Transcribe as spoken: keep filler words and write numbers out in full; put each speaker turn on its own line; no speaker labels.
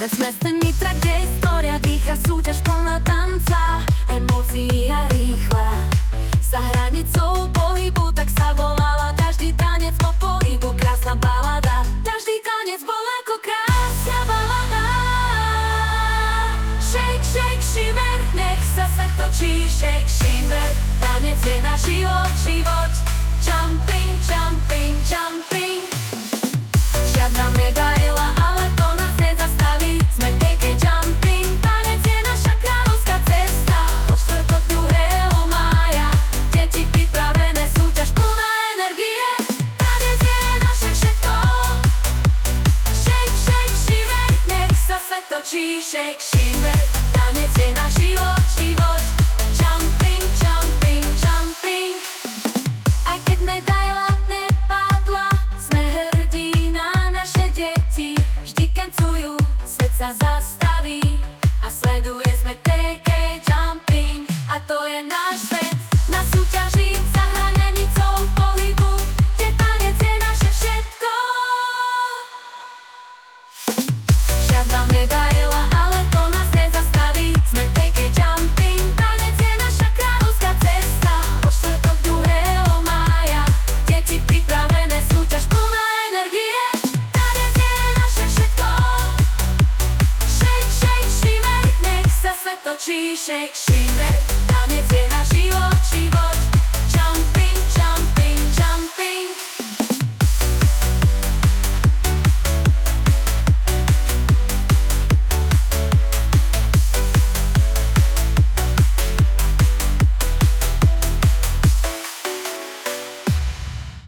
Tanec meste Nitra, kde história dýcha, súťaž plná tanca, emócií a rýchla. Za hranicou pohybu tak sa volala, každý tanec po pohybu krásna balada. Každý tanec bol ako krásna balada. Shake, shake, shimmer, nech sa svet točí. Shake, shimmer, tanec je náš život, život. Jumping, jumping, jumping. Žiadna medaila, ale to nás nezastaví. Sme take jumping, tanec je naša kráľovská cesta. Po štvrtok druhého mája, deti pripravené, súťaž plná energie. Tanec je naše všetko. Shake, shake, shimmer, nech sa svet točí. Shake, shake.